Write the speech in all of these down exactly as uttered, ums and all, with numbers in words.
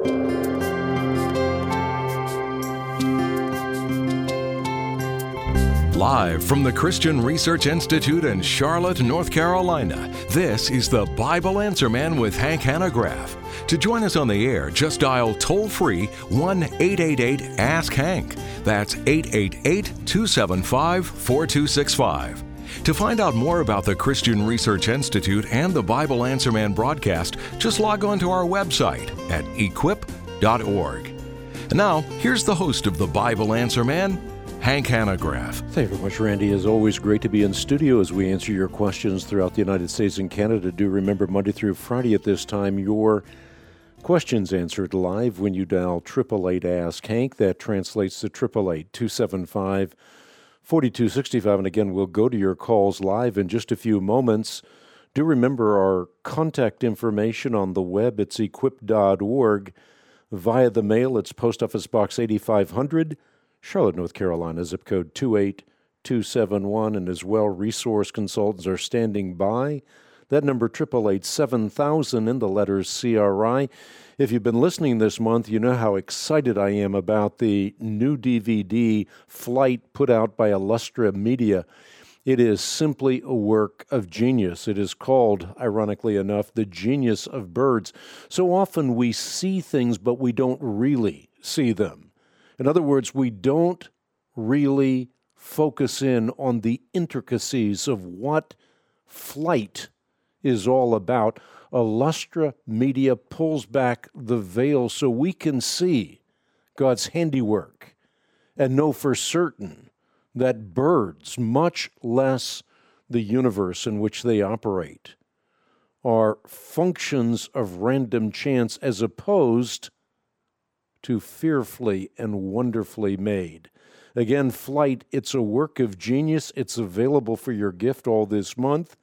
Live from the Christian Research Institute in Charlotte, North Carolina, this is the Bible Answer Man with Hank Hanegraaff. To join us on the air, just dial toll-free one eight eight eight ask Hank. That's eight eight eight, two seven five, four two six five. To find out more about the Christian Research Institute and the Bible Answer Man broadcast, just log on to our website at equip dot org. And now, here's the host of the Bible Answer Man, Hank Hanegraaff. Thank you very much, Randy. It's always great to be in studio as we answer your questions throughout the United States and Canada. Do remember, Monday through Friday at this time, your questions answered live when you dial eight eight eight ask Hank. That translates to eight eight eight, two seven five, four two six five. And again, we'll go to your calls live in just a few moments. Do remember our contact information on the web. It's equip dot org. Via the mail, it's Post Office Box eighty-five hundred, Charlotte, North Carolina, zip code two eight two seven one, and as well, resource consultants are standing by. That number, eight eight eight, seven thousand, in the letters C R I. If you've been listening this month, you know how excited I am about the new D V D, Flight, put out by Illustra Media. It is simply a work of genius. It is called, ironically enough, The Genius of Birds. So often we see things, but we don't really see them. In other words, we don't really focus in on the intricacies of what flight is all about. Illustra Media pulls back the veil so we can see God's handiwork and know for certain that birds, much less the universe in which they operate, are functions of random chance as opposed to fearfully and wonderfully made. Again, Flight, it's a work of genius. It's available for your gift all this month.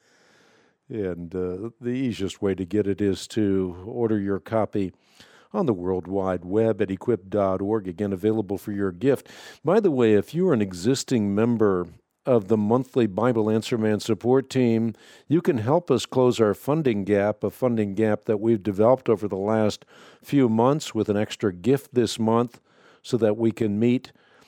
And uh, the easiest way to get it is to order your copy on the World Wide Web at equip dot org. Again, available for your gift. By the way, if you're an existing member of the monthly Bible Answer Man support team, you can help us close our funding gap, a funding gap that we've developed over the last few months with an extra gift this month so that we can meet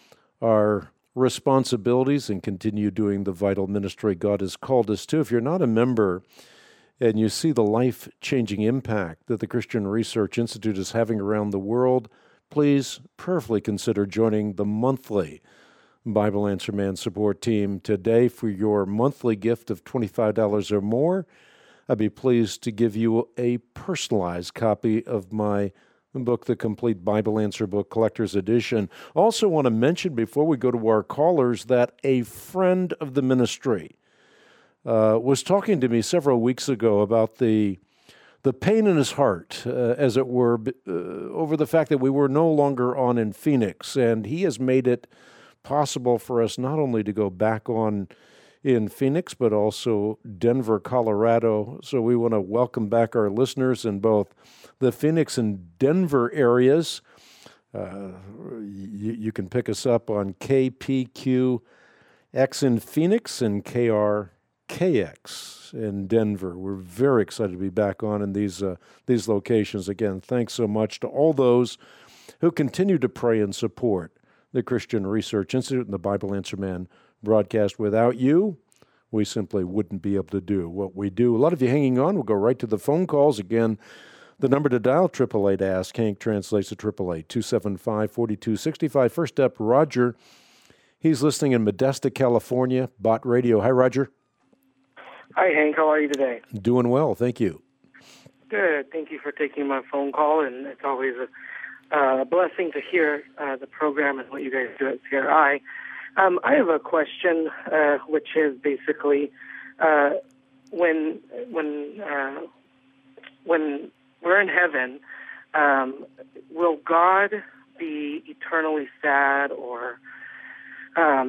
our responsibilities and continue doing the vital ministry God has called us to. If you're not a member and you see the life-changing impact that the Christian Research Institute is having around the world, please prayerfully consider joining the monthly Bible Answer Man support team today. For your monthly gift of twenty-five dollars or more, I'd be pleased to give you a personalized copy of my book, The Complete Bible Answer Book Collector's Edition. Also want to mention before we go to our callers that a friend of the ministry uh, was talking to me several weeks ago about the the pain in his heart, uh, as it were, uh, over the fact that we were no longer on in Phoenix, and he has made it possible for us not only to go back on in Phoenix, but also Denver, Colorado. So we want to welcome back our listeners in both the Phoenix and Denver areas. Uh, you, you can pick us up on K P Q X in Phoenix and K R K X in Denver. We're very excited to be back on in these uh, these locations. Again, thanks so much to all those who continue to pray and support the Christian Research Institute and the Bible Answer Man broadcast. Without you, we simply wouldn't be able to do what we do. A lot of you hanging on. We'll go right to the phone calls. Again, the number to dial, eight eight eight ask Hank, translates to eight eight eight, two seven five, four two six five. First up, Roger. He's listening in Modesto, California, Bott Radio. Hi, Roger. Hi, Hank. How are you today? Doing well, thank you. Good. Thank you for taking my phone call, and it's always a Uh, a blessing to hear uh, the program and what you guys do at C R I. Um, I have a question, uh, which is basically uh, when when uh, when we're in heaven, um, will God be eternally sad, or um,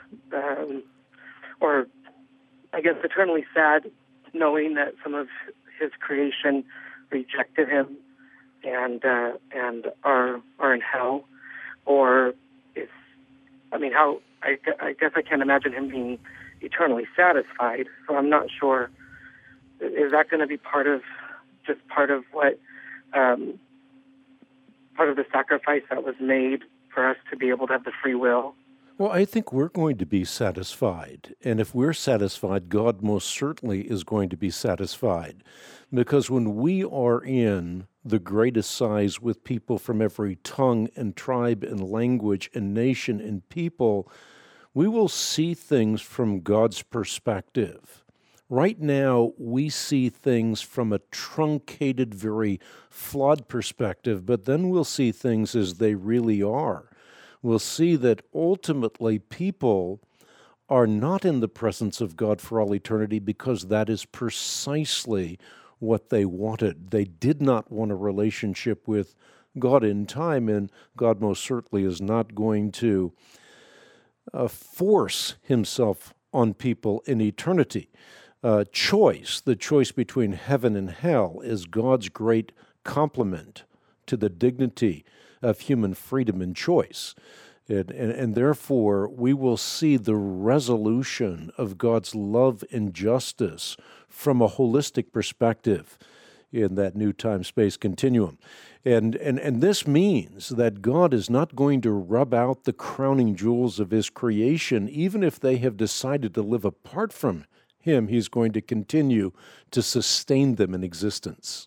um, or I guess eternally sad, knowing that some of His creation rejected Him and uh, and are are in hell, or is I mean how I, I guess I can't imagine him being eternally satisfied. So I'm not sure. Is that going to be part of just part of what um, part of the sacrifice that was made for us to be able to have the free will? Well, I think we're going to be satisfied. And if we're satisfied, God most certainly is going to be satisfied. Because when we are in the greatest size with people from every tongue and tribe and language and nation and people, we will see things from God's perspective. Right now, we see things from a truncated, very flawed perspective, but then we'll see things as they really are. We'll see that ultimately people are not in the presence of God for all eternity because that is precisely what they wanted. They did not want a relationship with God in time, and God most certainly is not going to uh, force himself on people in eternity. Uh, choice, the choice between heaven and hell, is God's great complement to the dignity of human freedom and choice. And, and, and therefore, we will see the resolution of God's love and justice from a holistic perspective in that new time-space continuum. And, and, and this means that God is not going to rub out the crowning jewels of his creation, even if they have decided to live apart from him. He's going to continue to sustain them in existence.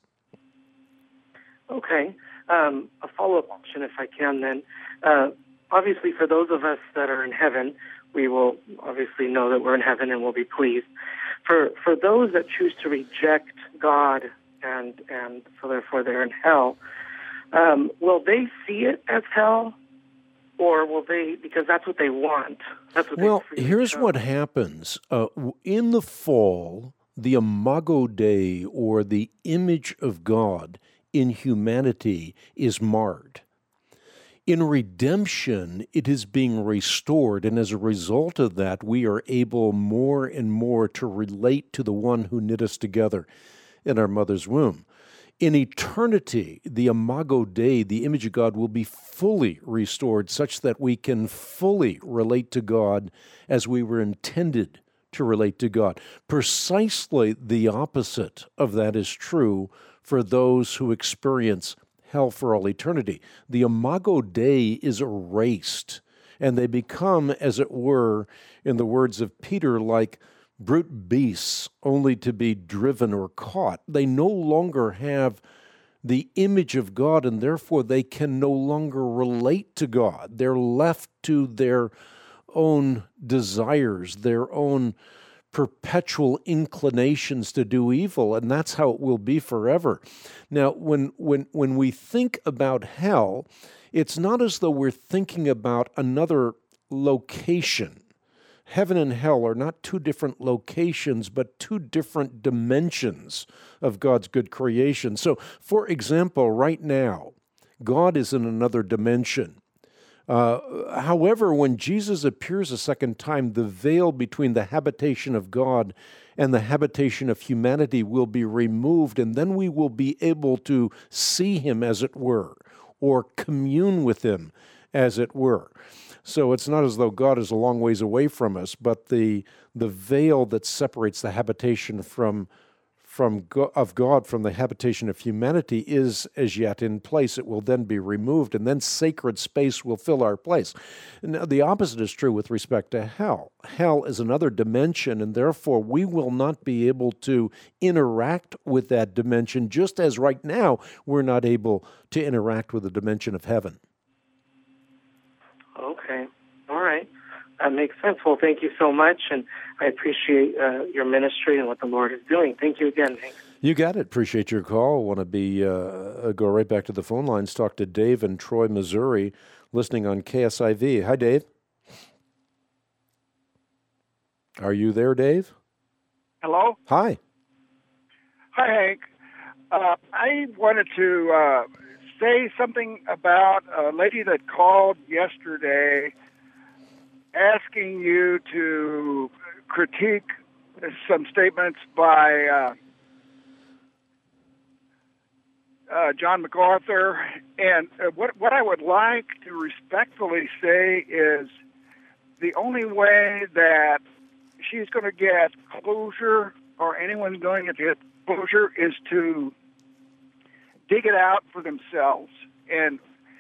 Okay. Um, a follow-up question, if I can, then. Uh, obviously, for those of us that are in heaven, we will obviously know that we're in heaven and will be pleased. For for those that choose to reject God and and so therefore they're in hell, um, will they see it as hell, or will they, because that's what they want? That's what well, they here's chose. what happens. Uh, in the fall, the Imago Dei, or the image of God in humanity, is marred. In redemption, it is being restored, and as a result of that, we are able more and more to relate to the one who knit us together in our mother's womb. In eternity, the Imago Dei, the image of God, will be fully restored such that we can fully relate to God as we were intended to relate to God. Precisely the opposite of that is true for those who experience hell for all eternity. The Imago Dei is erased, and they become, as it were, in the words of Peter, like brute beasts, only to be driven or caught. They no longer have the image of God, and therefore they can no longer relate to God. They're left to their own desires, their own perpetual inclinations to do evil, and that's how it will be forever. Now, when when when we think about hell, it's not as though we're thinking about another location. Heaven and hell are not two different locations, but two different dimensions of God's good creation. So, for example, right now, God is in another dimension. Uh, however, when Jesus appears a second time, the veil between the habitation of God and the habitation of humanity will be removed, and then we will be able to see him, as it were, or commune with him, as it were. So it's not as though God is a long ways away from us, but the the veil that separates the habitation from from go- of God from the habitation of humanity is as yet in place. It will then be removed, and then sacred space will fill our place. Now, the opposite is true with respect to hell. Hell is another dimension, and therefore we will not be able to interact with that dimension, just as right now we're not able to interact with the dimension of heaven. Okay. All right. That makes sense. Well, thank you so much, and I appreciate uh, your ministry and what the Lord is doing. Thank you again, Hank. You got it. Appreciate your call. I want to be uh, go right back to the phone lines, talk to Dave in Troy, Missouri, listening on K S I V. Hi, Dave. Are you there, Dave? Hello? Hi. Hi, Hank. Uh, I wanted to uh, say something about a lady that called yesterday asking you to critique some statements by uh, uh, John MacArthur. And uh, what, what I would like to respectfully say is the only way that she's going to get closure, or anyone's going to get closure, is to dig it out for themselves. And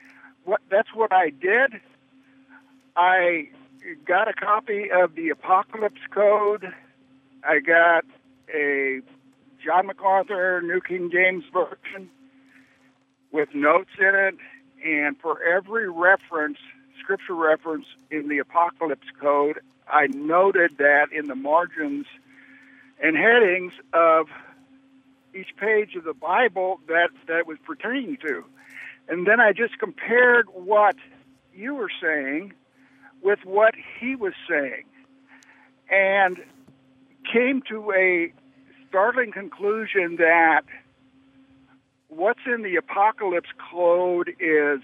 what that's what I did. I got a copy of the Apocalypse Code. I got a John MacArthur New King James Version with notes in it, and for every reference, scripture reference in the Apocalypse Code, I noted that in the margins and headings of each page of the Bible that that was pertaining to. And then I just compared what you were saying with what he was saying, and came to a startling conclusion that what's in the Apocalypse Code is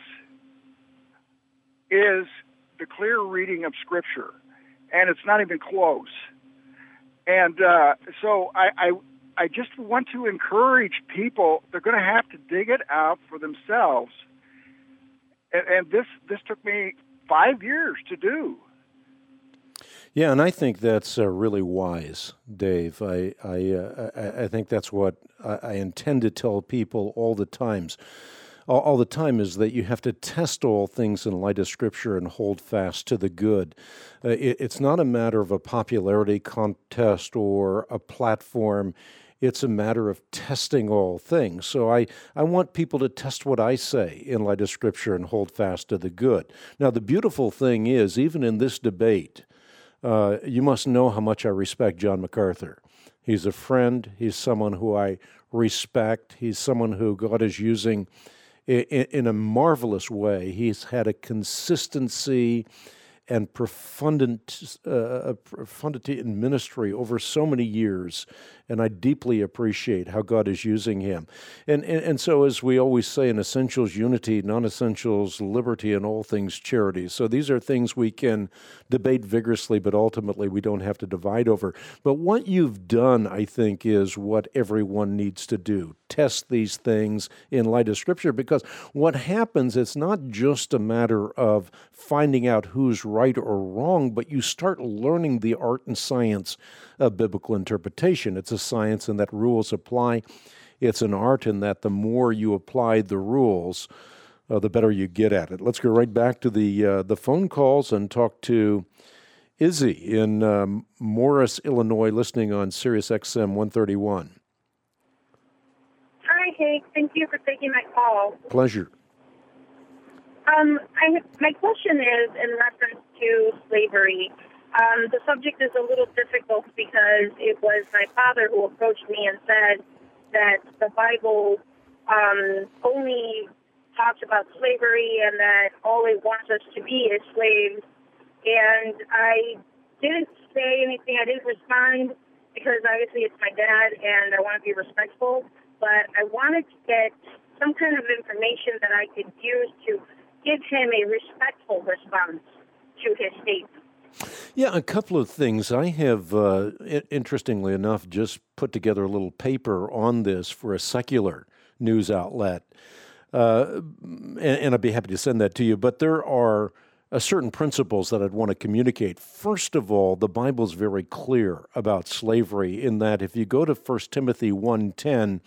is the clear reading of Scripture, and it's not even close. And uh, so I, I I just want to encourage people, they're going to have to dig it out for themselves. And, and this this took me five years to do. Yeah, and I think that's uh, really wise, Dave. I I, uh, I I think that's what I, I intend to tell people all the times. All, all the time is that you have to test all things in light of Scripture and hold fast to the good. Uh, it, it's not a matter of a popularity contest or a platform. It's a matter of testing all things. So I, I want people to test what I say in light of Scripture and hold fast to the good. Now, the beautiful thing is, even in this debate, uh, you must know how much I respect John MacArthur. He's a friend. He's someone who I respect. He's someone who God is using in, in a marvelous way. He's had a consistency and profundity, uh, profundity in ministry over so many years, and I deeply appreciate how God is using him. And, and and so, as we always say in Essentials, unity, non-essentials, liberty, and all things charity. So these are things we can debate vigorously, but ultimately we don't have to divide over. But what you've done, I think, is what everyone needs to do. Test these things in light of Scripture, because what happens, it's not just a matter of finding out who's right or wrong, but you start learning the art and science of biblical interpretation. It's a science in that rules apply. It's an art in that the more you apply the rules, uh, the better you get at it. Let's go right back to the uh, the phone calls and talk to Izzy in um, Morris, Illinois, listening on Sirius X M one thirty-one. Hi, Hank. Thank you for taking my call. Pleasure. Um, I, my question is in reference to slavery. Um, the subject is a little difficult because it was my father who approached me and said that the Bible um, only talks about slavery and that all it wants us to be is slaves. And I didn't say anything. I didn't respond because obviously it's my dad and I want to be respectful. But I wanted to get some kind of information that I could use to give him a respectful response to his statement. Yeah, a couple of things. I have, uh, interestingly enough, just put together a little paper on this for a secular news outlet, uh, and, and I'd be happy to send that to you. But there are uh, certain principles that I'd want to communicate. First of all, the Bible's very clear about slavery in that if you go to First Timothy one ten,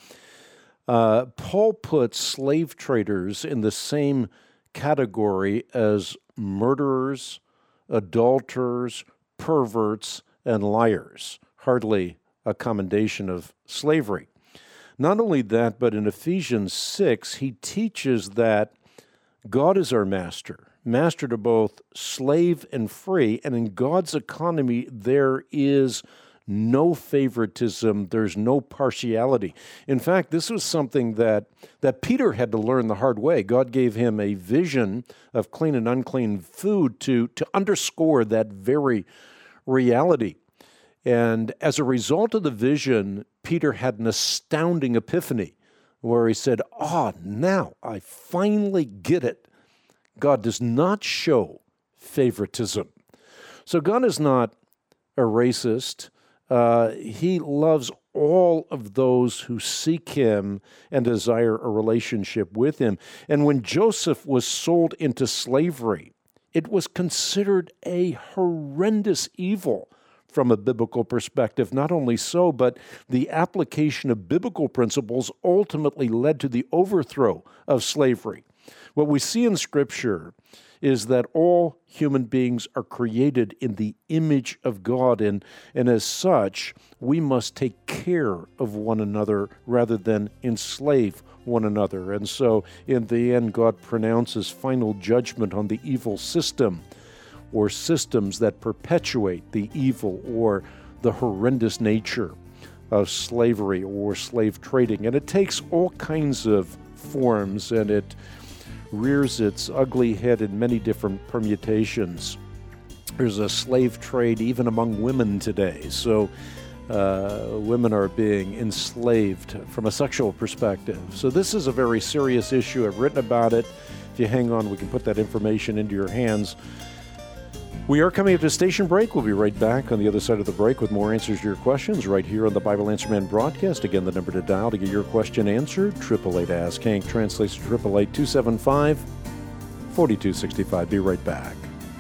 uh, Paul puts slave traders in the same category as murderers, adulterers, perverts, and liars. Hardly a commendation of slavery. Not only that, but in Ephesians six, he teaches that God is our master, master to both slave and free, and in God's economy there is no favoritism, there's no partiality. In fact, this was something that, that Peter had to learn the hard way. God gave him a vision of clean and unclean food to, to underscore that very reality. And as a result of the vision, Peter had an astounding epiphany where he said, ah, now I finally get it. God does not show favoritism. So God is not a racist. Uh, he loves all of those who seek him and desire a relationship with him. And when Joseph was sold into slavery, it was considered a horrendous evil from a biblical perspective. Not only so, but the application of biblical principles ultimately led to the overthrow of slavery. What we see in Scripture is that all human beings are created in the image of God, and, and as such, we must take care of one another rather than enslave one another. And so, in the end, God pronounces final judgment on the evil system or systems that perpetuate the evil or the horrendous nature of slavery or slave trading. And it takes all kinds of forms, and it rears its ugly head in many different permutations. There's a slave trade even among women today. So uh, women are being enslaved from a sexual perspective. So this is a very serious issue. I've written about it. If you hang on, we can put that information into your hands. We are coming up to station break. We'll be right back on the other side of the break with more answers to your questions right here on the Bible Answer Man broadcast. Again, the number to dial to get your question answered, eight eight eight Ask Hank, translates to eight eight eight, two seven five, four two six five. Be right back.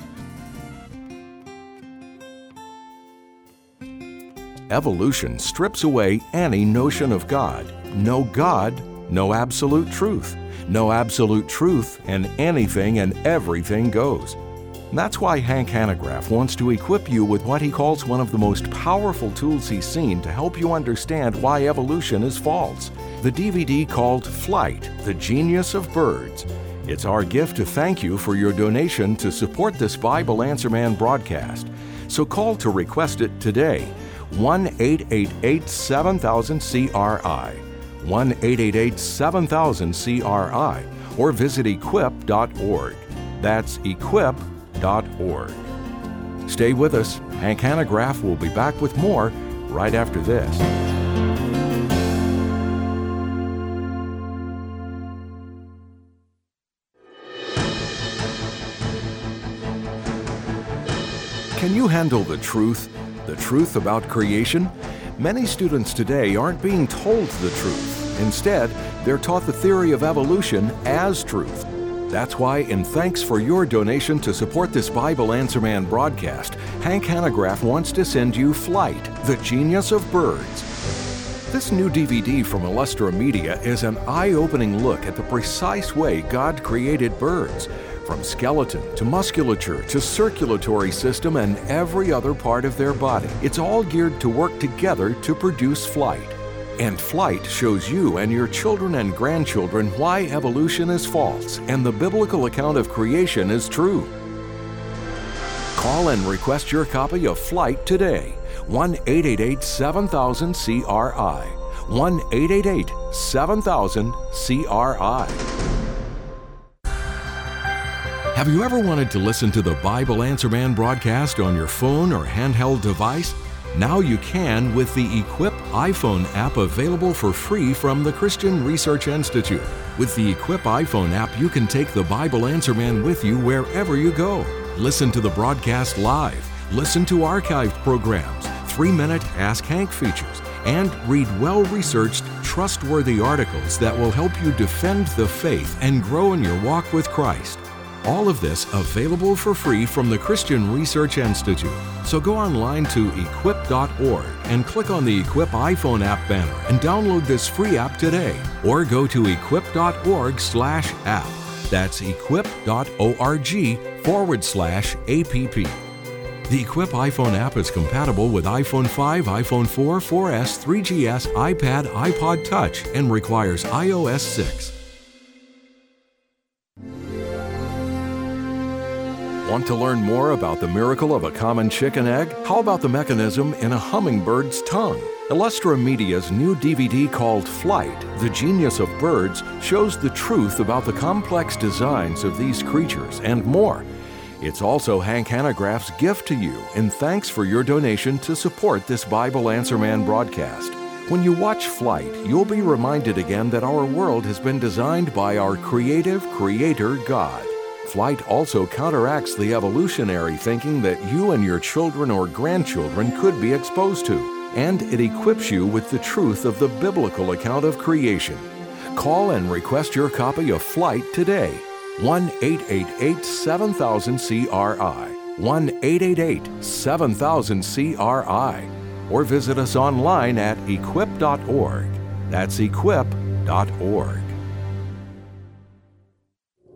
Evolution strips away any notion of God. No God, no absolute truth. No absolute truth, and anything and everything goes. That's why Hank Hanegraaff wants to equip you with what he calls one of the most powerful tools he's seen to help you understand why evolution is false. The D V D called Flight, The Genius of Birds. It's our gift to thank you for your donation to support this Bible Answer Man broadcast. So call to request it today. one eight eight eight, seven thousand, C R I. one eight eight eight, seven thousand, C R I. Or visit equip dot org. That's equip dot org. Stay with us. Hank Hanegraaff will be back with more right after this. Can you handle the truth? The truth about creation? Many students today aren't being told the truth. Instead, they're taught the theory of evolution as truth. That's why, in thanks for your donation to support this Bible Answer Man broadcast, Hank Hanegraaff wants to send you Flight, The Genius of Birds. This new D V D from Illustra Media is an eye-opening look at the precise way God created birds, from skeleton to musculature to circulatory system and every other part of their body. It's all geared to work together to produce flight. And Flight shows you and your children and grandchildren why evolution is false and the biblical account of creation is true. Call and request your copy of Flight today. one eight eight eight, seven thousand, C R I. one eight eight eight, seven thousand, C R I. Have you ever wanted to listen to the Bible Answer Man broadcast on your phone or handheld device? Now you can with the Equip iPhone app available for free from the Christian Research Institute. With the Equip iPhone app, you can take the Bible Answer Man with you wherever you go. Listen to the broadcast live, listen to archived programs, three-minute Ask Hank features, and read well-researched, trustworthy articles that will help you defend the faith and grow in your walk with Christ. All of this available for free from the Christian Research Institute. So go online to equip dot org and click on the Equip iPhone app banner and download this free app today. Or go to equip dot org slash app. That's equip dot org forward slash app. The Equip iPhone app is compatible with iPhone five, iPhone four, four S, three G S, iPad, iPod Touch, and requires i O S six. Want to learn more about the miracle of a common chicken egg? How about the mechanism in a hummingbird's tongue? Illustra Media's new D V D called Flight, The Genius of Birds shows the truth about the complex designs of these creatures and more. It's also Hank Hanegraaff's gift to you in thanks for your donation to support this Bible Answer Man broadcast. When you watch Flight, you'll be reminded again that our world has been designed by our creative Creator God. Flight also counteracts the evolutionary thinking that you and your children or grandchildren could be exposed to, and it equips you with the truth of the biblical account of creation. Call and request your copy of Flight today. one eight eight eight, seven thousand, C R I. one eight eight eight, seven thousand, C R I. Or visit us online at equip dot org. That's equip dot org.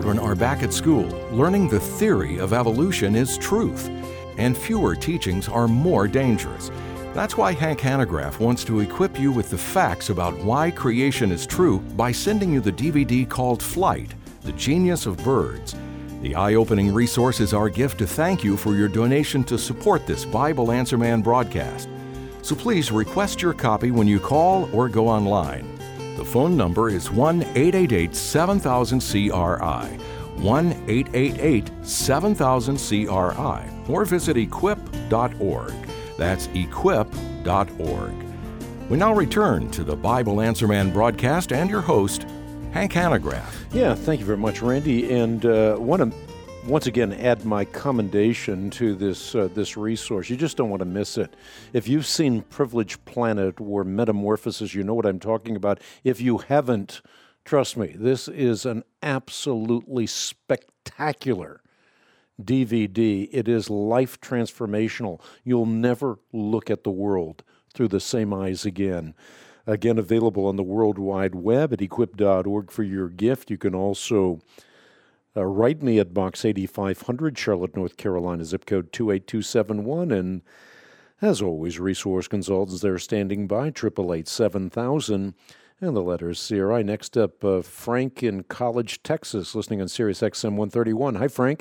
children are back at school, learning the theory of evolution is truth, and fewer teachings are more dangerous. That's why Hank Hanegraaff wants to equip you with the facts about why creation is true by sending you the D V D called Flight, The Genius of Birds. The eye-opening resource is our gift to thank you for your donation to support this Bible Answer Man broadcast. So please request your copy when you call or go online. The phone number is one eight eight eight, seven thousand, C R I, one eight eight eight, seven thousand, C R I, or visit equip dot org. That's equip dot org. We now return to the Bible Answer Man broadcast and your host, Hank Hanegraaff. Yeah, thank you very much, Randy. And uh, want to once again add my commendation to this uh, this resource. You just don't want to miss it. If you've seen Privileged Planet or Metamorphosis, you know what I'm talking about. If you haven't, trust me, this is an absolutely spectacular D V D. It is life transformational. You'll never look at the world through the same eyes again. Again, available on the World Wide Web at equip dot org for your gift. You can also uh, write me at Box eighty-five hundred, Charlotte, North Carolina, zip code two eight two seven one. And as always, resource consultants there standing by, eight eight eight, seven thousand. And the letters C R I. Next up, uh, Frank in College, Texas, listening on Sirius X M one thirty-one. Hi, Frank.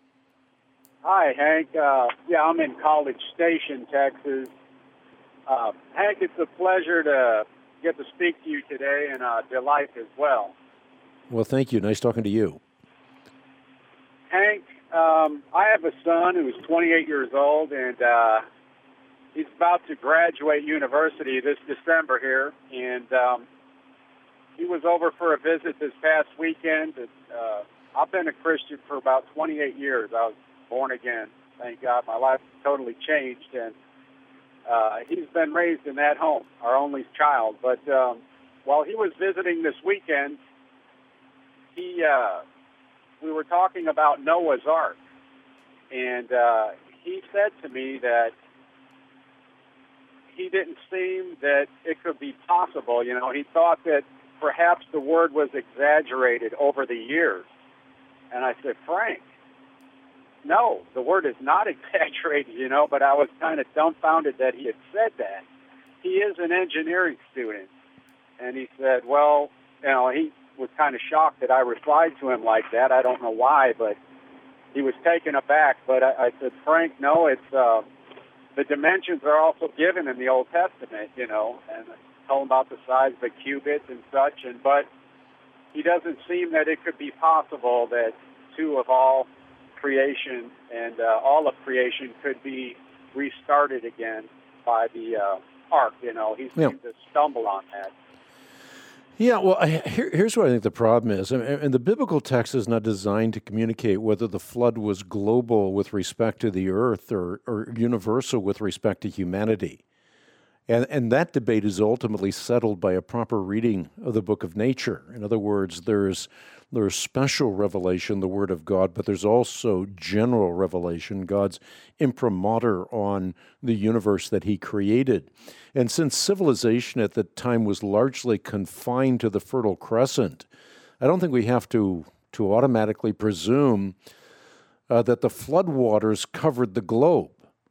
Hi, Hank. Uh, yeah, I'm in College Station, Texas. Uh, Hank, it's a pleasure to get to speak to you today, and a delight as well. Well, thank you. Nice talking to you. Hank, um, I have a son who's twenty-eight years old, and uh, he's about to graduate university this December here, and um, he was over for a visit this past weekend. Uh, I've been a Christian for about twenty-eight years. I was born again. Thank God. My life totally changed, and uh, he's been raised in that home, our only child. But um, while he was visiting this weekend, he uh, we were talking about Noah's Ark, and uh, he said to me that he didn't seem that it could be possible. You know, he thought that perhaps the word was exaggerated over the years. And I said, Frank, no, the word is not exaggerated, you know, but I was kind of dumbfounded that he had said that. He is an engineering student. And he said, well, you know, he was kind of shocked that I replied to him like that. I don't know why, but he was taken aback. But I, I said, Frank, no, it's uh, the dimensions are also given in the Old Testament, you know, and I told him about the size of the cubit and such. And but he doesn't seem that it could be possible that two of all creation and uh, all of creation could be restarted again by the uh, ark. You know, he seems yeah. to stumble on that. Yeah, well, I, here, here's what I think the problem is. And, and the biblical text is not designed to communicate whether the flood was global with respect to the earth or, or universal with respect to humanity. And, and that debate is ultimately settled by a proper reading of the book of nature. In other words, there's there's special revelation, the Word of God, but there's also general revelation, God's imprimatur on the universe that He created. And since civilization at the time was largely confined to the Fertile Crescent, I don't think we have to, to automatically presume uh, that the floodwaters covered the globe.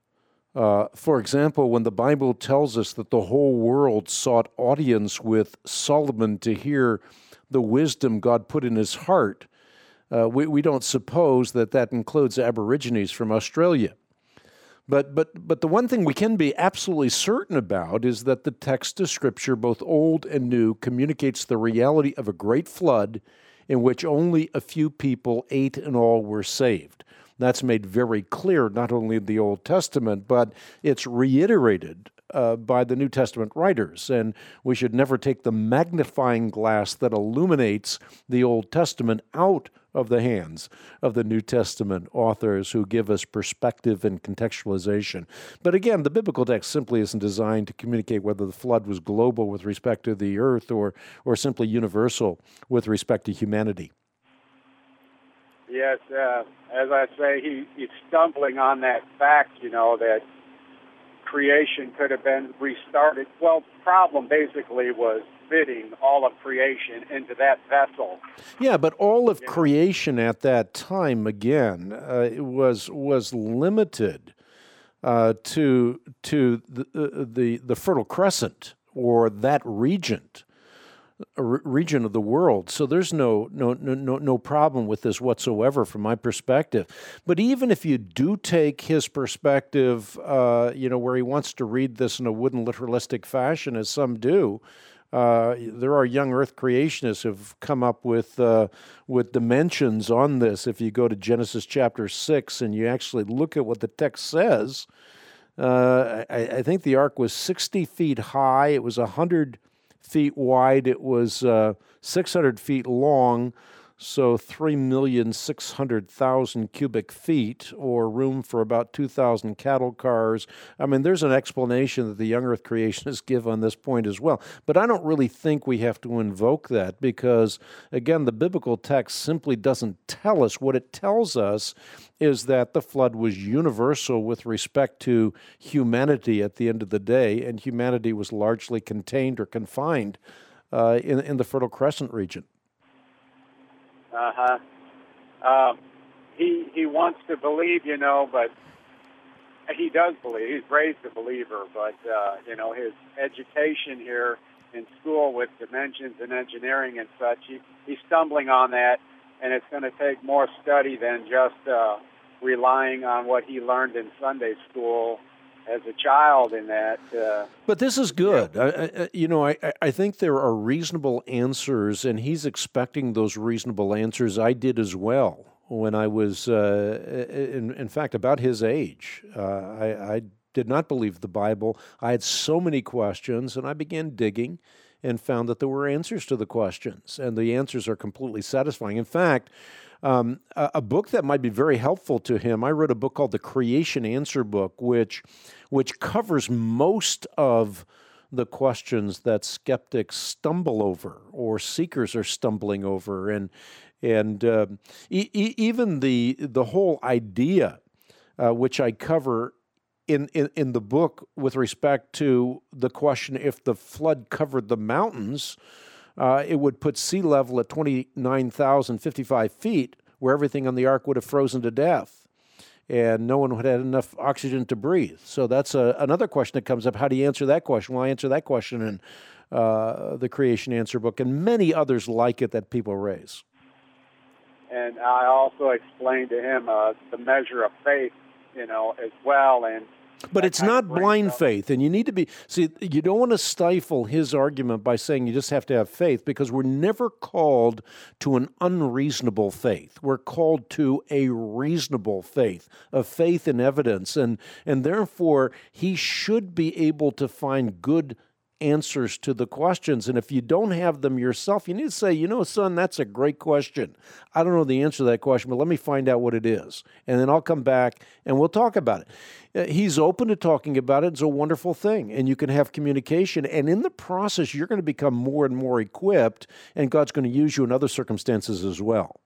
Uh, for example, when the Bible tells us that the whole world sought audience with Solomon to hear the wisdom God put in his heart, uh, we, we don't suppose that that includes Aborigines from Australia. But, but, but the one thing we can be absolutely certain about is that the text of Scripture, both Old and New, communicates the reality of a great flood in which only a few people, eight in all, were saved. That's made very clear not only in the Old Testament, but it's reiterated uh, by the New Testament writers. And we should never take the magnifying glass that illuminates the Old Testament out of the hands of the New Testament authors who give us perspective and contextualization. But again, the biblical text simply isn't designed to communicate whether the flood was global with respect to the earth or, or simply universal with respect to humanity. Yes, uh, as I say, he, he's stumbling on that fact, you know, that creation could have been restarted. Well, the problem basically was fitting all of creation into that vessel. Yeah, but all of You know? creation at that time, again, uh, was was limited uh, to to the, uh, the the Fertile Crescent or that region. region of the world. So there's no, no no no problem with this whatsoever from my perspective. But even if you do take his perspective, uh, you know, where he wants to read this in a wooden literalistic fashion, as some do, uh, there are young Earth creationists who've come up with uh, with dimensions on this. If you go to Genesis chapter six and you actually look at what the text says, uh, I, I think the ark was sixty feet high. It was a hundred feet wide. It was uh, six hundred feet long, so three million six hundred thousand cubic feet, or room for about two thousand cattle cars. I mean, there's an explanation that the young Earth creationists give on this point as well. But I don't really think we have to invoke that because, again, the biblical text simply doesn't tell us. What it tells us is that the flood was universal with respect to humanity at the end of the day, and humanity was largely contained or confined uh, in, in the Fertile Crescent region. Uh-huh. Um, he he wants to believe, you know, but he does believe. He's raised a believer, but, uh, you know, his education here in school with dimensions and engineering and such, he, he's stumbling on that, and it's going to take more study than just uh, relying on what he learned in Sunday school as a child in that. Uh, but this is good. Yeah. I, I, you know, I, I think there are reasonable answers, and he's expecting those reasonable answers. I did as well when I was, uh, in, in fact, about his age. Uh, I, I did not believe the Bible. I had so many questions, and I began digging and found that there were answers to the questions, and the answers are completely satisfying. In fact, Um, a, a book that might be very helpful to him, I wrote a book called The Creation Answer Book, which which covers most of the questions that skeptics stumble over or seekers are stumbling over. And and uh, e- e- even the the whole idea, uh, which I cover in, in, in the book with respect to the question if the flood covered the mountains, Uh, it would put sea level at twenty-nine thousand fifty-five feet, where everything on the ark would have frozen to death, and no one would have had enough oxygen to breathe. So that's a, another question that comes up. How do you answer that question? Well, I answer that question in uh, the Creation Answer Book, and many others like it that people raise. And I also explained to him uh, the measure of faith, you know, as well, and But it's not blind faith, and you need to be, see, you don't want to stifle his argument by saying you just have to have faith, because we're never called to an unreasonable faith. We're called to a reasonable faith, a faith in evidence, and, and therefore he should be able to find good answers to the questions. And if you don't have them yourself, you need to say, you know, son, that's a great question. I don't know the answer to that question, but let me find out what it is. And then I'll come back and we'll talk about it. Uh, he's open to talking about it. It's a wonderful thing. And you can have communication. And in the process, you're going to become more and more equipped, and God's going to use you in other circumstances as well.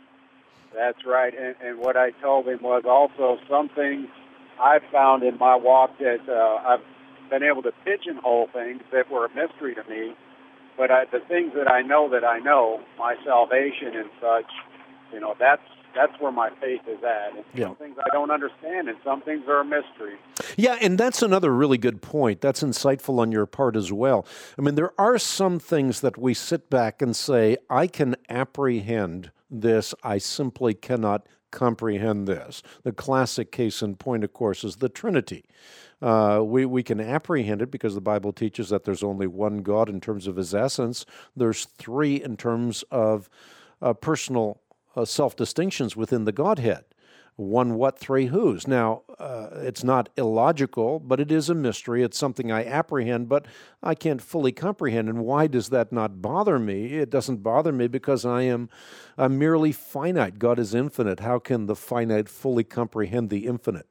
That's right. And, and what I told him was also something I've found in my walk that uh, I've been able to pigeonhole things that were a mystery to me, but I, the things that I know that I know, my salvation and such, you know, that's that's where my faith is at. And yeah. Some things I don't understand, and some things are a mystery. Yeah, and that's another really good point. That's insightful on your part as well. I mean, there are some things that we sit back and say, I can apprehend this, I simply cannot comprehend this. The classic case in point, of course, is the Trinity. Uh, we, we can apprehend it because the Bible teaches that there's only one God in terms of his essence. There's three in terms of uh, personal uh, self-distinctions within the Godhead. One what, three whos. Now, uh, it's not illogical, but it is a mystery. It's something I apprehend, but I can't fully comprehend. And why does that not bother me? It doesn't bother me because I am I'm merely finite. God is infinite. How can the finite fully comprehend the infinite?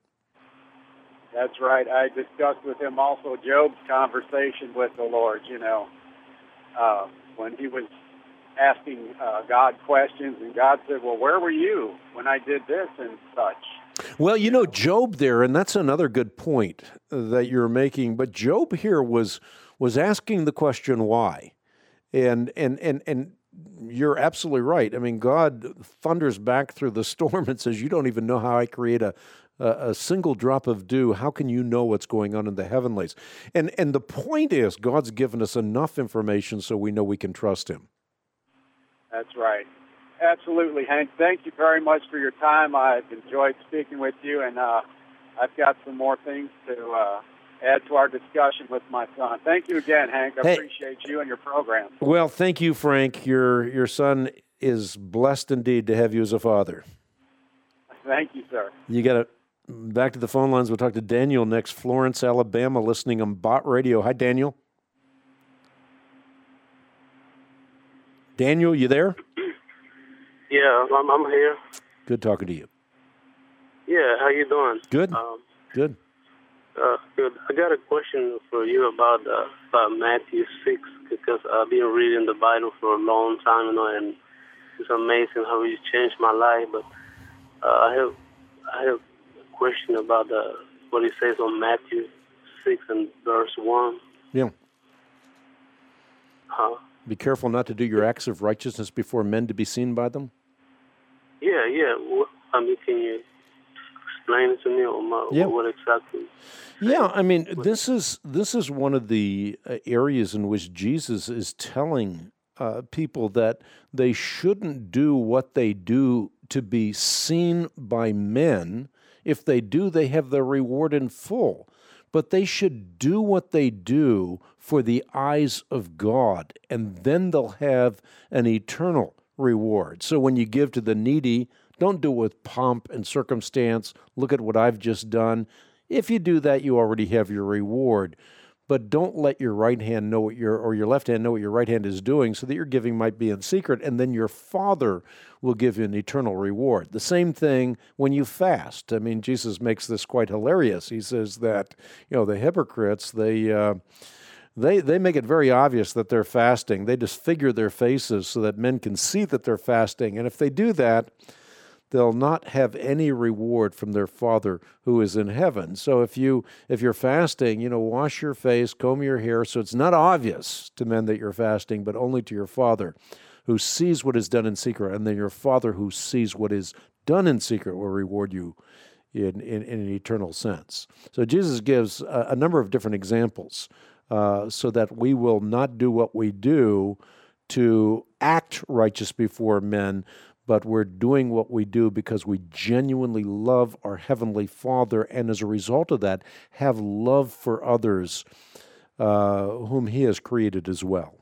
That's right. I discussed with him also Job's conversation with the Lord, you know, uh, when he was asking uh, God questions, and God said, well, where were you when I did this and such? Well, you know, Job there, and that's another good point that you're making, but Job here was was asking the question why. And and and and you're absolutely right. I mean, God thunders back through the storm and says, you don't even know how I create a a, a single drop of dew. How can you know what's going on in the heavenlies? And and the point is, God's given us enough information so we know we can trust him. That's right. Absolutely, Hank. Thank you very much for your time. I've enjoyed speaking with you, and uh, I've got some more things to uh, add to our discussion with my son. Thank you again, Hank. I hey. appreciate you and your program. Well, thank you, Frank. Your your son is blessed indeed to have you as a father. Thank you, sir. You got to back to the phone lines. We'll talk to Daniel next, Florence, Alabama, listening on Bott Radio. Hi, Daniel. Daniel, you there? Yeah, I'm, I'm here. Good talking to you. Yeah, how you doing? Good. Um, good. Uh, good. I got a question for you about uh, about Matthew six, because I've been reading the Bible for a long time, you know, and it's amazing how it's changed my life. But uh, I have I have a question about uh, what it says on Matthew six and verse one. Yeah. Huh? Be careful not to do your acts of righteousness before men to be seen by them. Yeah, yeah. What, I mean, can you explain it to me, or my, yeah. what exactly? Yeah, I mean, this is this is one of the areas in which Jesus is telling uh, people that they shouldn't do what they do to be seen by men. If they do, they have their reward in full. But they should do what they do for the eyes of God, and then they'll have an eternal reward. So when you give to the needy, don't do it with pomp and circumstance. Look at what I've just done. If you do that, you already have your reward. But don't let your right hand know what your, or your left hand know what your right hand is doing, so that your giving might be in secret, and then your Father will give you an eternal reward. The same thing when you fast. I mean, Jesus makes this quite hilarious. He says that, you know, the hypocrites, they uh, they they make it very obvious that they're fasting. They disfigure their faces so that men can see that they're fasting. And if they do that, they'll not have any reward from their Father who is in heaven. So if you if you're fasting, you know, wash your face, comb your hair, so it's not obvious to men that you're fasting, but only to your Father who sees what is done in secret, and then your Father who sees what is done in secret will reward you in, in, in an eternal sense. So Jesus gives a, a number of different examples uh, so that we will not do what we do to act righteous before men, but we're doing what we do because we genuinely love our Heavenly Father, and as a result of that, have love for others uh, whom He has created as well.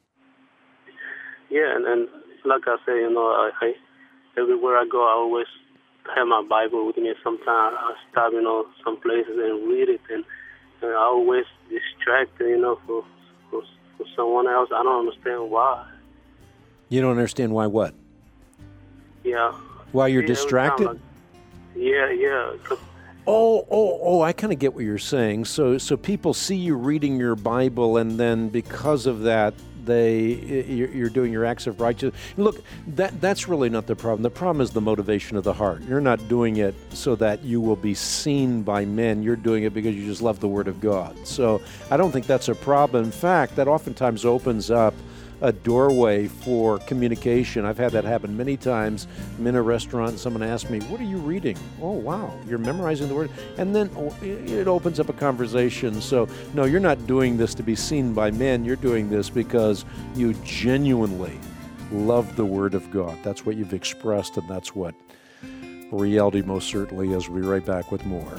Yeah, and, and like I say, you know, I, I everywhere I go, I always have my Bible with me. Sometimes I stop, you know, some places and read it, and, and I always distracted, you know, for, for for someone else. I don't understand why. You don't understand why what? Yeah. Why you're yeah, distracted? Like, yeah, yeah. Oh, oh, oh! I kind of get what you're saying. So, so people see you reading your Bible, and then because of that, they you're doing your acts of righteousness. Look, that that's really not the problem. The problem is the motivation of the heart. You're not doing it so that you will be seen by men. You're doing it because you just love the Word of God. So, I don't think that's a problem. In fact, that oftentimes opens up a doorway for communication. I've had that happen many times. I'm in a restaurant and someone asks me, what are you reading? Oh, wow, you're memorizing the Word? And then it opens up a conversation. So, no, you're not doing this to be seen by men. You're doing this because you genuinely love the Word of God. That's what you've expressed, and that's what reality most certainly is. We'll be right back with more.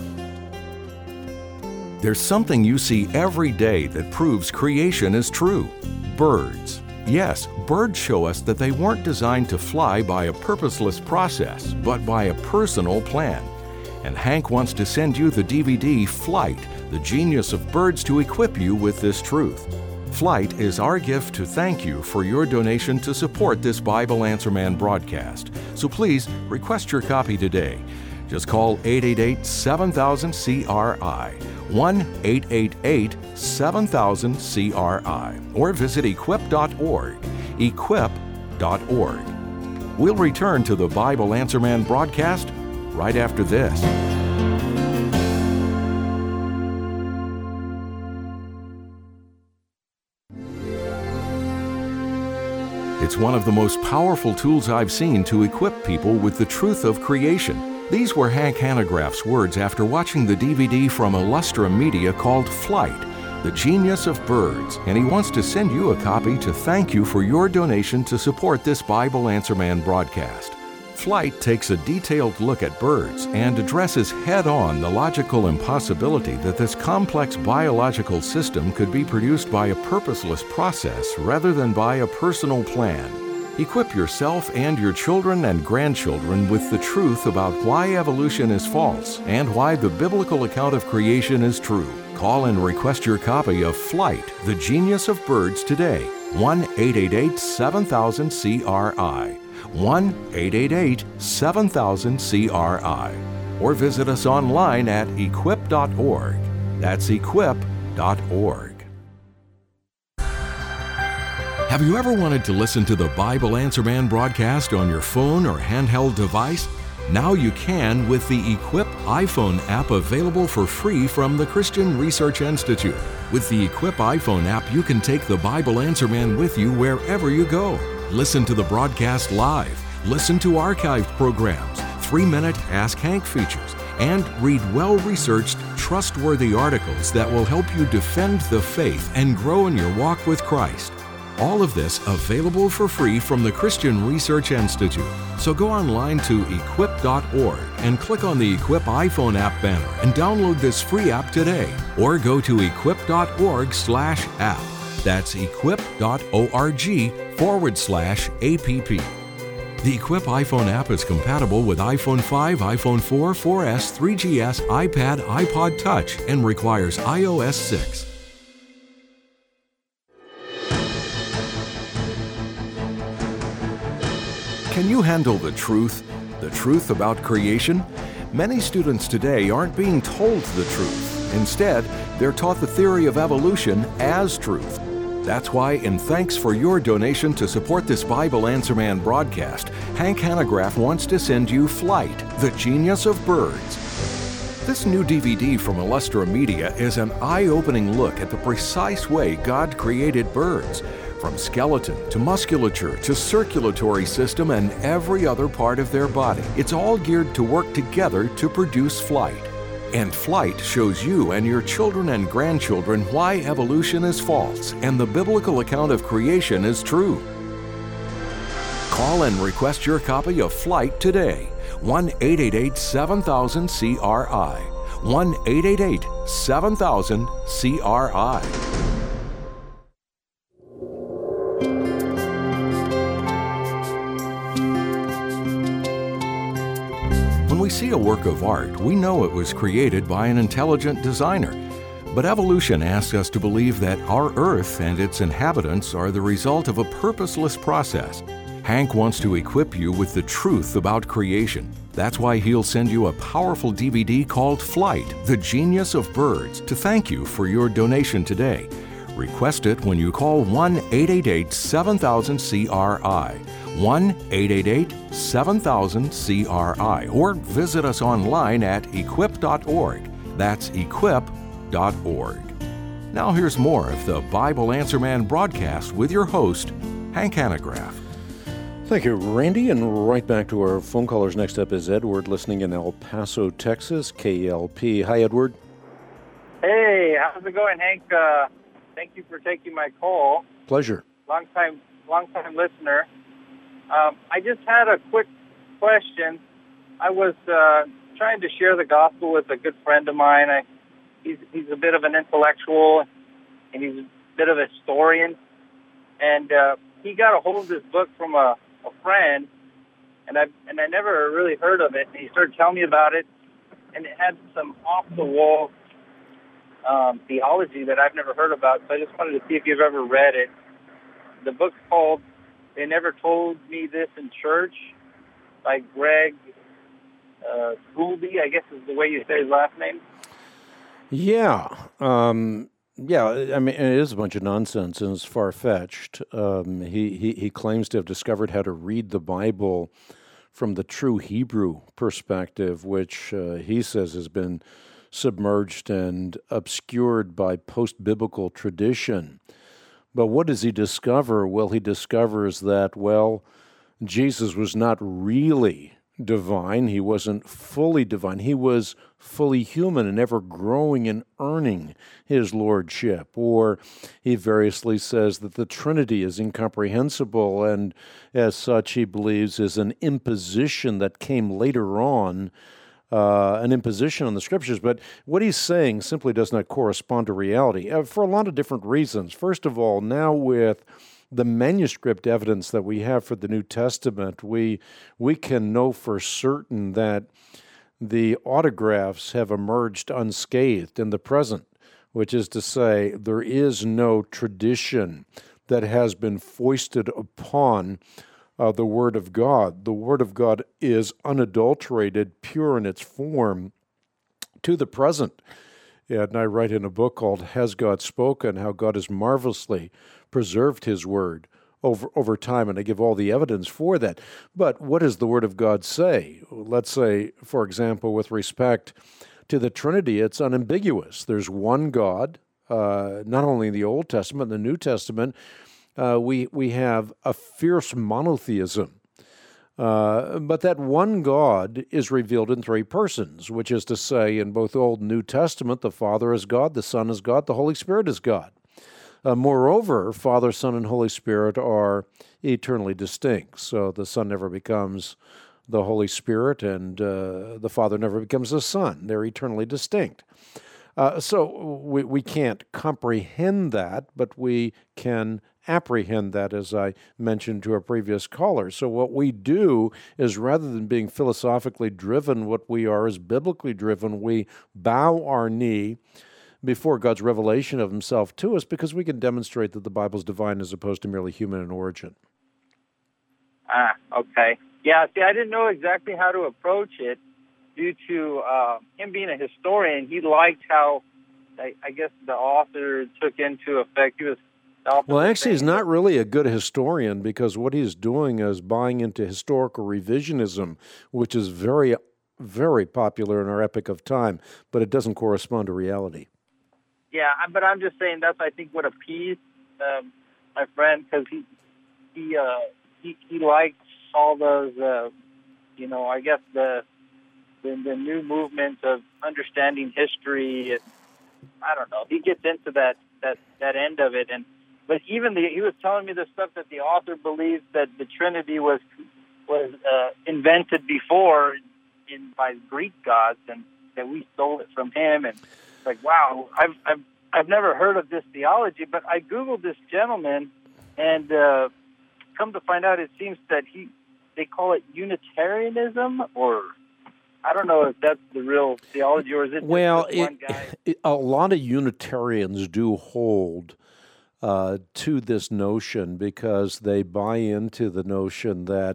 There's something you see every day that proves creation is true. Birds. Yes, birds show us that they weren't designed to fly by a purposeless process, but by a personal plan. And Hank wants to send you the D V D Flight, The Genius of Birds, to equip you with this truth. Flight is our gift to thank you for your donation to support this Bible Answer Man broadcast. So please request your copy today. Just call eight eight eight, seven thousand, C R I, one eight eight eight, seven thousand, C R I, or visit equip dot org, equip dot org. We'll return to the Bible Answer Man broadcast right after this. It's one of the most powerful tools I've seen to equip people with the truth of creation. These were Hank Hanegraaff's words after watching the D V D from Illustra Media called Flight, The Genius of Birds, and he wants to send you a copy to thank you for your donation to support this Bible Answer Man broadcast. Flight takes a detailed look at birds and addresses head-on the logical impossibility that this complex biological system could be produced by a purposeless process rather than by a personal plan. Equip yourself and your children and grandchildren with the truth about why evolution is false and why the biblical account of creation is true. Call and request your copy of Flight, The Genius of Birds today. one eight eight eight seven thousand C R I. one eight eight eight seven thousand C R I. Or visit us online at equip dot org. That's equip dot org. Have you ever wanted to listen to the Bible Answer Man broadcast on your phone or handheld device? Now you can with the Equip iPhone app available for free from the Christian Research Institute. With the Equip iPhone app, you can take the Bible Answer Man with you wherever you go. Listen to the broadcast live, listen to archived programs, three-minute Ask Hank features, and read well-researched, trustworthy articles that will help you defend the faith and grow in your walk with Christ. All of this available for free from the Christian Research Institute. So go online to equip dot org and click on the Equip iPhone app banner and download this free app today. Or go to equip dot org slash app. That's equip dot org forward slash app. The Equip iPhone app is compatible with iPhone five, iPhone four, four S, three G S, iPad, iPod Touch, and requires i O S six. Can you handle the truth? The truth about creation? Many students today aren't being told the truth. Instead, they're taught the theory of evolution as truth. That's why, in thanks for your donation to support this Bible Answer Man broadcast, Hank Hanegraaff wants to send you Flight, The Genius of Birds. This new D V D from Illustra Media is an eye-opening look at the precise way God created birds, from skeleton to musculature to circulatory system and every other part of their body. It's all geared to work together to produce flight. And Flight shows you and your children and grandchildren why evolution is false and the biblical account of creation is true. Call and request your copy of Flight today. one eight eight eight seven thousand C R I. one eight eight eight seven thousand C R I. When we see a work of art, we know it was created by an intelligent designer. But evolution asks us to believe that our Earth and its inhabitants are the result of a purposeless process. Hank wants to equip you with the truth about creation. That's why he'll send you a powerful D V D called Flight, The Genius of Birds, to thank you for your donation today. Request it when you call one eight eight eight seven thousand C R I. one eight eight eight seven thousand C R I. Or visit us online at equip dot org. That's equip dot org. Now here's more of the Bible Answer Man broadcast with your host, Hank Hanegraaff. Thank you, Randy. And right back to our phone callers. Next up is Edward, listening in El Paso, Texas, K L P. Hi, Edward. Hey, how's it going, Hank? Uh, thank you for taking my call. Pleasure. Long time, long time listener. Um, I just had a quick question. I was uh, trying to share the gospel with a good friend of mine. I, he's he's a bit of an intellectual, and he's a bit of a historian. And uh, he got a hold of this book from a, a friend, and I and I never really heard of it. And he started telling me about it, and it had some off-the-wall um, theology that I've never heard about. So I just wanted to see if you've ever read it. The book's called "They Never Told Me This in Church" by Greg uh, Gouldy, I guess is the way you say his last name. Yeah. Um, yeah, I mean, it is a bunch of nonsense and it's far-fetched. Um, he, he, he claims to have discovered how to read the Bible from the true Hebrew perspective, which uh, he says has been submerged and obscured by post-biblical tradition. But what does he discover? Well, he discovers that, well, Jesus was not really divine. He wasn't fully divine. He was fully human and ever growing and earning his lordship. Or he variously says that the Trinity is incomprehensible, and as such he believes is an imposition that came later on, uh, an imposition on the Scriptures. But what he's saying simply does not correspond to reality uh, for a lot of different reasons. First of all, now with the manuscript evidence that we have for the New Testament, we we can know for certain that the autographs have emerged unscathed in the present, which is to say, there is no tradition that has been foisted upon uh, the Word of God. The Word of God is unadulterated, pure in its form, to the present. And I write in a book called Has God Spoken? How God has marvelously preserved his word over over time, and I give all the evidence for that. But what does the Word of God say? Let's say, for example, with respect to the Trinity, it's unambiguous. There's one God, uh, not only in the Old Testament, in the New Testament, uh, we, we have a fierce monotheism. Uh, but that one God is revealed in three persons, which is to say, in both Old and New Testament, the Father is God, the Son is God, the Holy Spirit is God. Uh, moreover, Father, Son, and Holy Spirit are eternally distinct. So the Son never becomes the Holy Spirit, and uh, the Father never becomes the Son. They're eternally distinct. Uh, so we, we can't comprehend that, but we can apprehend that, as I mentioned to a previous caller. So what we do is, rather than being philosophically driven, what we are is biblically driven. We bow our knee before God's revelation of himself to us, because we can demonstrate that the Bible's divine as opposed to merely human in origin. Ah, okay. Yeah, see, I didn't know exactly how to approach it due to uh, him being a historian. He liked how, I, I guess, the author took into effect. He was Well, actually, he's not really a good historian, because what he's doing is buying into historical revisionism, which is very, very popular in our epoch of time, but it doesn't correspond to reality. Yeah, but I'm just saying that's, I think, what appeased um, my friend, because he he, uh, he he likes all those, uh, you know, I guess the, the the new movement of understanding history. And I don't know. He gets into that that that end of it, and but even the he was telling me the stuff that the author believes that the Trinity was was uh, invented before in by Greek gods, and that we stole it from him. And it's like, wow, I've I've I've never heard of this theology, but I googled this gentleman, and uh, come to find out, it seems that he they call it Unitarianism, or I don't know if that's the real theology, or is it well, just one it, guy? It, a lot of Unitarians do hold uh, to this notion, because they buy into the notion that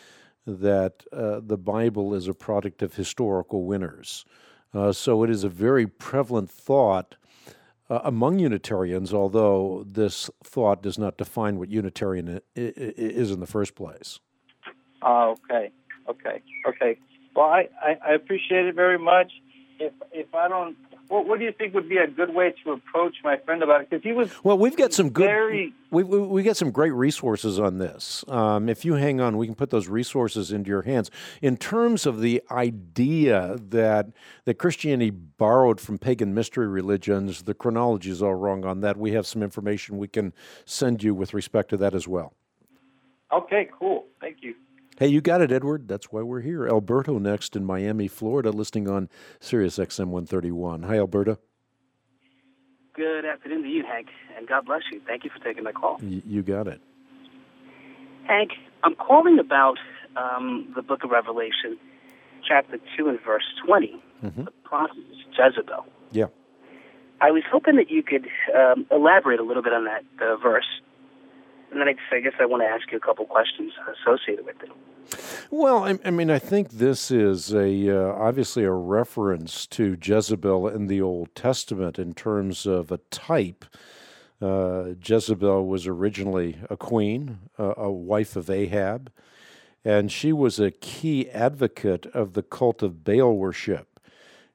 that uh, the Bible is a product of historical winners. Uh, so it is a very prevalent thought uh, among Unitarians, although this thought does not define what Unitarian I- I- is in the first place. Oh, okay, okay, okay. Well, I, I, I appreciate it very much. If if I don't, what, what do you think would be a good way to approach my friend about it? Because he was well, we've got some good, very... we we we got some great resources on this. Um, if you hang on, we can put those resources into your hands. In terms of the idea that that Christianity borrowed from pagan mystery religions, the chronology is all wrong on that. We have some information we can send you with respect to that as well. Okay, cool. Thank you. Hey, you got it, Edward. That's why we're here. Alberto next in Miami, Florida, listening on Sirius X M one thirty-one. Hi, Alberta. Good afternoon to you, Hank, and God bless you. Thank you for taking my call. Y- you got it. Hank, I'm calling about um, the book of Revelation, chapter two and verse twenty, Mm-hmm. the prophet Jezebel. Yeah. I was hoping that you could um, elaborate a little bit on that uh, verse. And then I, I guess I want to ask you a couple questions associated with it. Well, I, I mean, I think this is a uh, obviously a reference to Jezebel in the Old Testament in terms of a type. Uh, Jezebel was originally a queen, uh, a wife of Ahab, and she was a key advocate of the cult of Baal worship.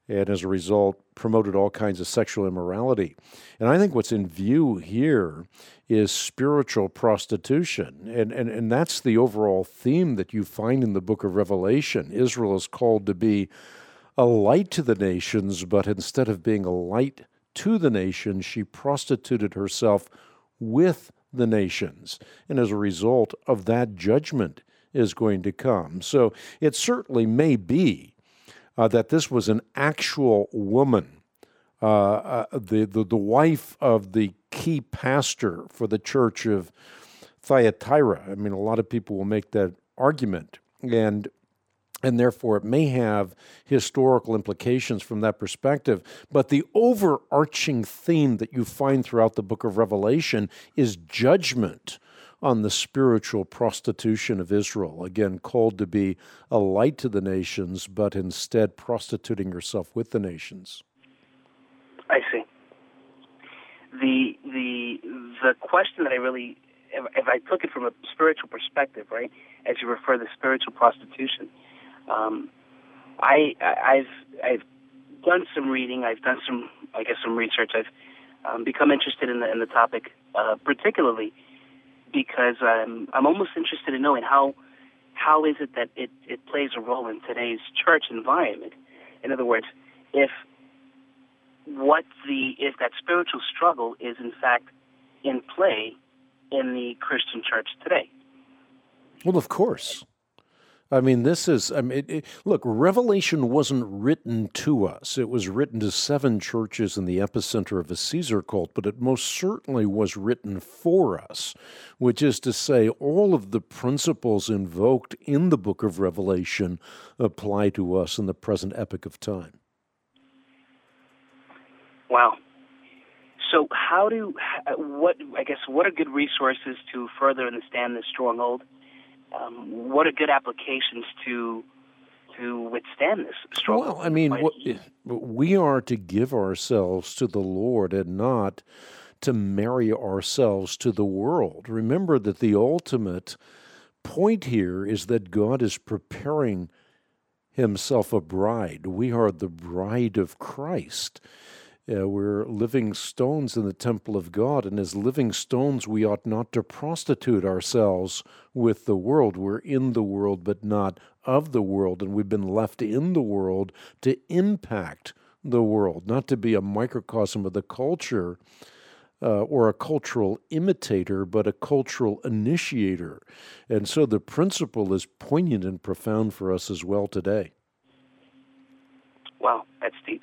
and as a result promoted all kinds of sexual immorality. And I think what's in view here is spiritual prostitution, and, and, and that's the overall theme that you find in the book of Revelation. Israel is called to be a light to the nations, but instead of being a light to the nations, she prostituted herself with the nations. And as a result of that, judgment is going to come. So it certainly may be uh, that this was an actual woman, uh, uh, the, the, the wife of the key pastor for the church of Thyatira. I mean, a lot of people will make that argument, and and therefore it may have historical implications from that perspective. But the overarching theme that you find throughout the book of Revelation is judgment on the spiritual prostitution of Israel, again, called to be a light to the nations, but instead prostituting herself with the nations. I see. The the the question that I really, if, if I took it from a spiritual perspective, right, as you refer to spiritual prostitution, um, I I've I've done some reading, I've done some I guess some research, I've um, become interested in the in the topic, uh, particularly because I'm I'm almost interested in knowing how how is it that it, it plays a role in today's church environment. In other words, if what the if that spiritual struggle is in fact in play in the Christian church today. Well, of course. I mean, this is, I mean, it, it, look, Revelation wasn't written to us. It was written to seven churches in the epicenter of a Caesar cult, but it most certainly was written for us, which is to say all of the principles invoked in the book of Revelation apply to us in the present epoch of time. Wow. So how do, what, I guess, what are good resources to further understand this stronghold? Um, what are good applications to to withstand this struggle? Well, I mean, what, we are to give ourselves to the Lord and not to marry ourselves to the world. Remember that the ultimate point here is that God is preparing himself a bride. We are the bride of Christ. Uh, we're living stones in the temple of God, and as living stones, we ought not to prostitute ourselves with the world. We're in the world, but not of the world, and we've been left in the world to impact the world, not to be a microcosm of the culture uh, or a cultural imitator, but a cultural initiator. And so the principle is poignant and profound for us as well today. Wow, that's deep.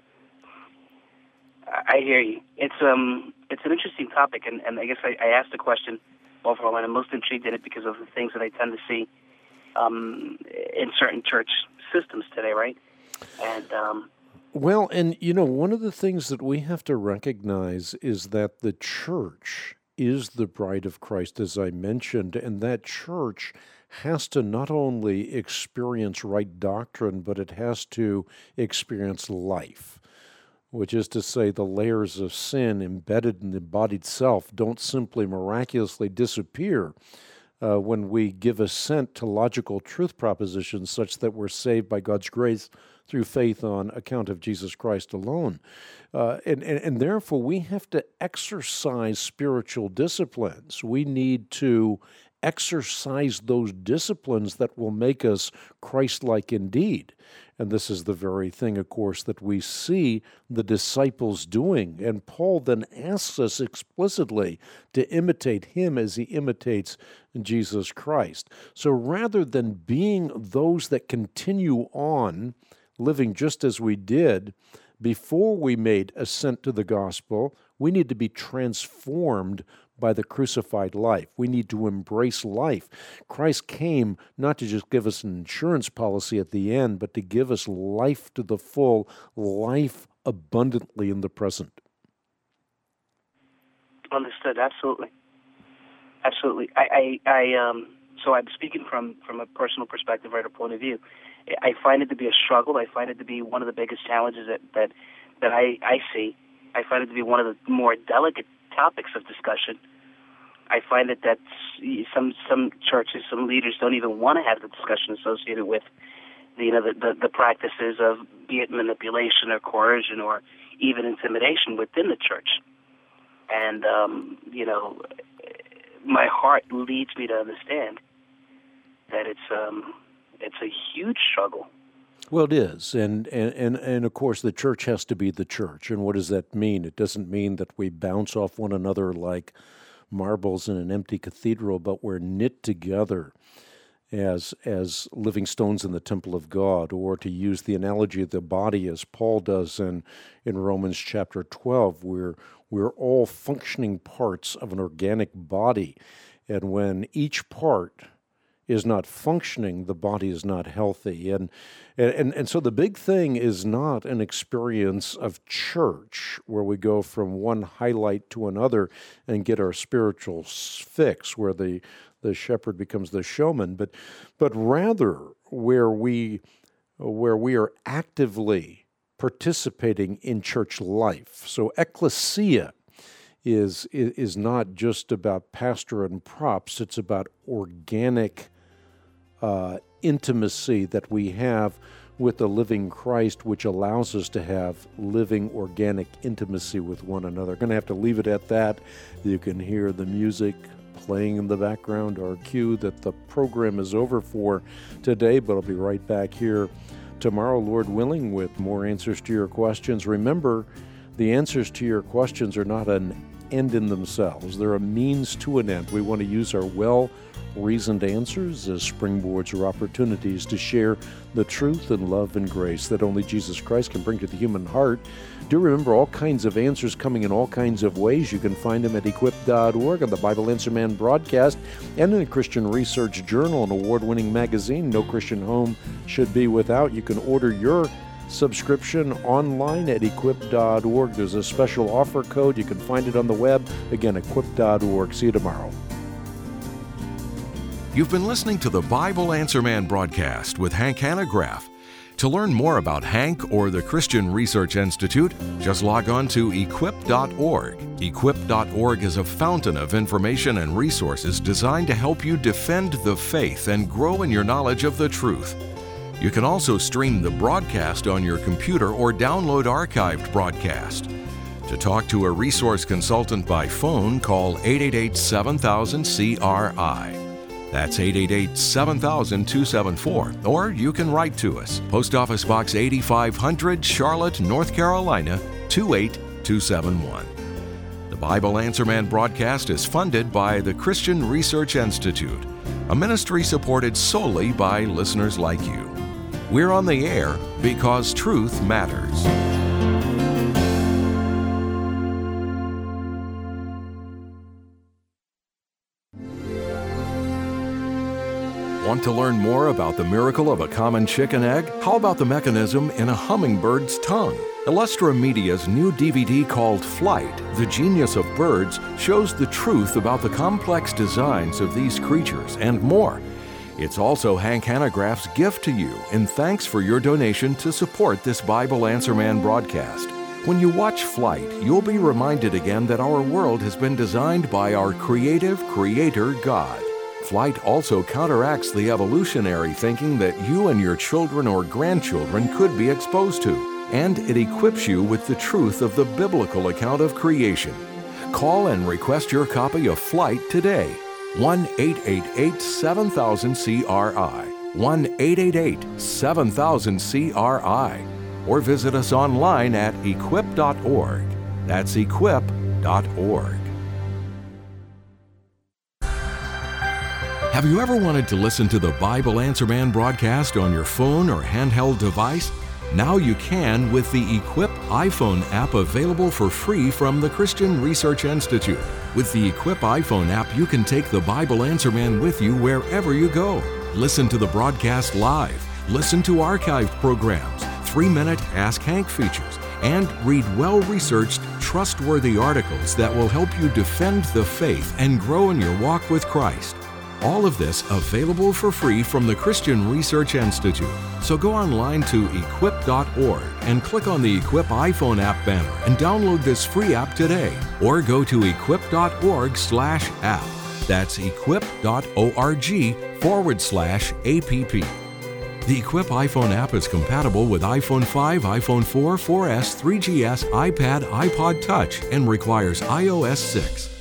I hear you. It's um, it's an interesting topic, and, and I guess I, I asked the question overall, and I'm most intrigued in it because of the things that I tend to see um, in certain church systems today, right? And um, well, and you know, one of the things that we have to recognize is that the church is the bride of Christ, as I mentioned, and that church has to not only experience right doctrine, but it has to experience life, which is to say the layers of sin embedded in the embodied self don't simply miraculously disappear uh, when we give assent to logical truth propositions such that we're saved by God's grace through faith on account of Jesus Christ alone. Uh, and, and, and therefore, we have to exercise spiritual disciplines. We need to exercise those disciplines that will make us Christ-like indeed. And this is the very thing, of course, that we see the disciples doing. And Paul then asks us explicitly to imitate him as he imitates Jesus Christ. So rather than being those that continue on living just as we did before we made assent to the gospel, we need to be transformed by the crucified life. We need to embrace life. Christ came not to just give us an insurance policy at the end, but to give us life to the full, life abundantly in the present. Understood. Absolutely. Absolutely. I, I, I um, so I'm speaking from, from a personal perspective, right, or point of view. I find it to be a struggle. I find it to be one of the biggest challenges that, that, that I, I see. I find it to be one of the more delicate topics of discussion. I find that that's some some churches, some leaders don't even want to have the discussion associated with you know, the, the, the practices of, be it manipulation or coercion or even intimidation within the church. And, um, you know, my heart leads me to understand that it's um, it's a huge struggle. Well, it is. And, and, and, and, of course, the church has to be the church. And what does that mean? It doesn't mean that we bounce off one another like marbles in an empty cathedral, but we're knit together as as living stones in the temple of God, or to use the analogy of the body as Paul does in, in Romans chapter twelve, we're, we're all functioning parts of an organic body. And when each part is not functioning, the body is not healthy. And, and, and so the big thing is not an experience of church where we go from one highlight to another and get our spiritual fix, where the the shepherd becomes the showman, but but rather where we where we are actively participating in church life. So ecclesia is is not just about pastor and props. It's about organic uh, intimacy that we have with the living Christ, which allows us to have living organic intimacy with one another. Going to have to leave it at that. You can hear the music playing in the background, our cue that the program is over for today, but I'll be right back here tomorrow, Lord willing, with more answers to your questions. Remember, the answers to your questions are not an end in themselves. They're a means to an end. We want to use our well-reasoned answers as springboards or opportunities to share the truth and love and grace that only Jesus Christ can bring to the human heart. Do remember all kinds of answers coming in all kinds of ways. You can find them at equip dot org, on the Bible Answer Man broadcast, and in the Christian Research Journal, an award-winning magazine no Christian home should be without. You can order your subscription online at equip dot org. There's a special offer code. You can find it on the web. Again, equip dot org. See you tomorrow. You've been listening to the Bible Answer Man broadcast with Hank Hanegraaff. To learn more about Hank or the Christian Research Institute, just log on to equip dot org. equip dot org is a fountain of information and resources designed to help you defend the faith and grow in your knowledge of the truth. You can also stream the broadcast on your computer or download archived broadcast. To talk to a resource consultant by phone, call eight eight eight, seven thousand, C R I. That's eight eight eight, seven thousand, two seven four. Or you can write to us. Post Office Box eighty-five hundred, Charlotte, North Carolina, two eight two seven one. The Bible Answer Man broadcast is funded by the Christian Research Institute, a ministry supported solely by listeners like you. We're on the air because truth matters. Want to learn more about the miracle of a common chicken egg? How about the mechanism in a hummingbird's tongue? Illustra Media's new D V D called Flight, The Genius of Birds, shows the truth about the complex designs of these creatures and more. It's also Hank Hanegraaff's gift to you in thanks for your donation to support this Bible Answer Man broadcast. When you watch Flight, you'll be reminded again that our world has been designed by our creative Creator God. Flight also counteracts the evolutionary thinking that you and your children or grandchildren could be exposed to, and it equips you with the truth of the biblical account of creation. Call and request your copy of Flight today. one eight eight eight, seven thousand, C R I. one eight eight eight, seven thousand, C R I. Or visit us online at equip dot org. That's equip dot org. Have you ever wanted to listen to the Bible Answer Man broadcast on your phone or handheld device? Now you can with the Equip iPhone app, available for free from the Christian Research Institute. With the Equip iPhone app, you can take the Bible Answer Man with you wherever you go. Listen to the broadcast live, listen to archived programs, three-minute Ask Hank features, and read well-researched, trustworthy articles that will help you defend the faith and grow in your walk with Christ. All of this available for free from the Christian Research Institute. So go online to equip dot org and click on the Equip iPhone app banner and download this free app today. Or go to equip dot org slash app. That's equip dot org forward slash app. The Equip iPhone app is compatible with iPhone five, iPhone four, four S, three G S, iPad, iPod Touch, and requires i O S six.